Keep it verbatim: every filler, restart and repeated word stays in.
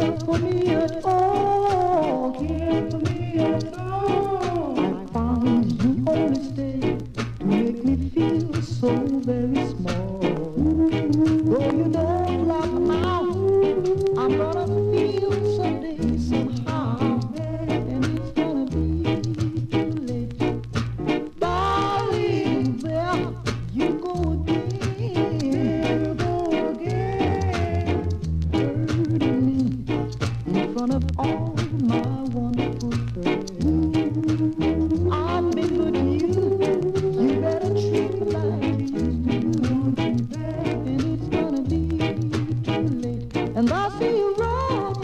care for me at all. Care for me at all. I find you only stay to make me feel so very small. Though you don't lock my mouth, I'm gonna feel someday somehow, and it's gonna be too late. Darling, there you go again. There you go again, hurting me in front of all my wonderful friends. I've been good to you. You better treat me like you used to do. And it's gonna be too late. And I see you wrong.